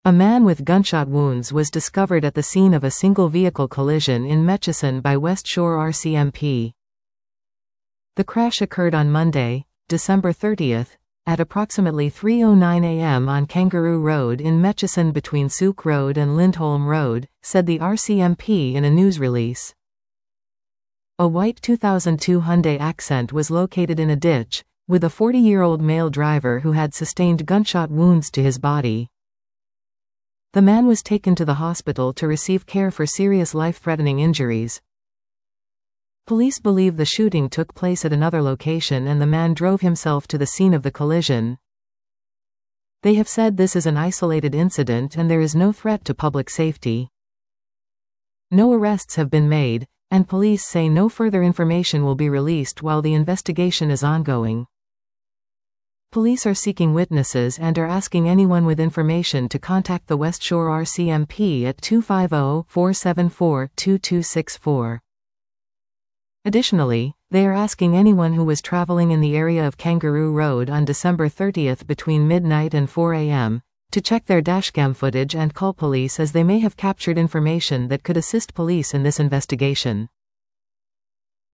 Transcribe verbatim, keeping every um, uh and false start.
A man with gunshot wounds was discovered at the scene of a single-vehicle collision in Metchison by West Shore R C M P. The crash occurred on Monday, December thirtieth, at approximately three oh nine a m on Kangaroo Road in Metchison between Souk Road and Lindholm Road, said the R C M P in a news release. A white two thousand two Hyundai Accent was located in a ditch, with a forty-year-old male driver who had sustained gunshot wounds to his body. The man was taken to the hospital to receive care for serious life-threatening injuries. Police believe the shooting took place at another location and the man drove himself to the scene of the collision. They have said this is an isolated incident and there is no threat to public safety. No arrests have been made, and police say no further information will be released while the investigation is ongoing. Police are seeking witnesses and are asking anyone with information to contact the West Shore R C M P at two five zero, four seven four, two two six four. Additionally, they are asking anyone who was traveling in the area of Kangaroo Road on December thirtieth between midnight and four a m to check their dashcam footage and call police as they may have captured information that could assist police in this investigation.